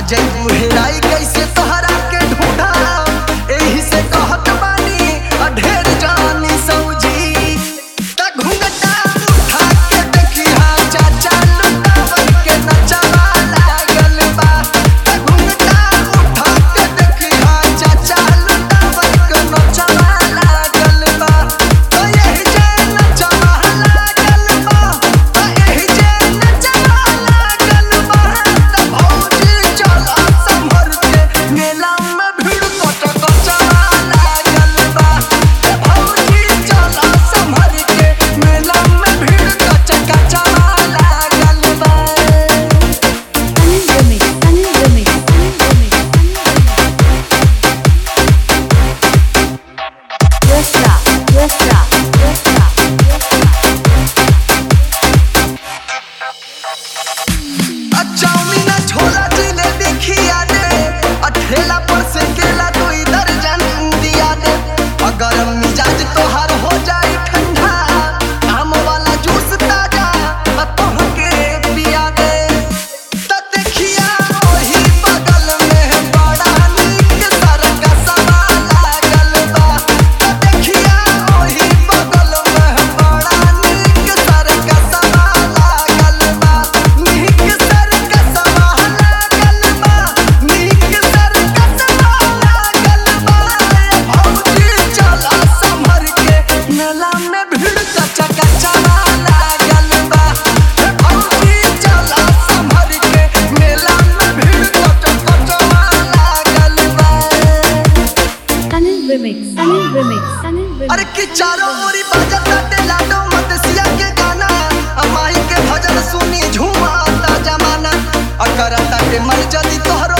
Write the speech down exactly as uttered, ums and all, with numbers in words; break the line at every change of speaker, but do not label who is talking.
जैबू हेराई कैसे तोहरा के ढूंढा एही से कहत बानी ढेर जानी सौजी त घुंघटा उठा के देखिया चाचा लुटावन के नचवा लागल बा त घुंघटा उठा के देखिया चाचा लुटावन के नचवा लागल बा त एही जे नचवा लागल बा त एही जे नचवा लागल बा त भौजी चला संभर के मेला में भीड़ कट कचवा लागल बा त भौजी चला संभर के मेला में भीड़ कच कचवा लागल बा। चाउमीन छोला जिलेबी खिया दे ठेला पर से केला दो इधर जन दिया दे अगर मिजाज तोहार हो जाए ठंडा आम वाला जूस ताजा तोह के पिया दे त देखिया ओही बगल में बड़ा नीक सरका सवा लागल बा त देखिया ओही बगल में बड़ा नीक सरका सवा लागल बा नीक सरका सवा लागल बा नीक सरका सवा लागल बा भौजी चला संभर के मेला में भीड़ कचा कचवा लागल बा भौजी चला संभर के मेला में भीड़ कचा कचवा लागल बा। अरे कि चारों ओरी बाजत बाटे लाडो मदसिया के गाना अमाई के भजन सुनी झूमा ता जमाना अकरता के मर जदी तोहरो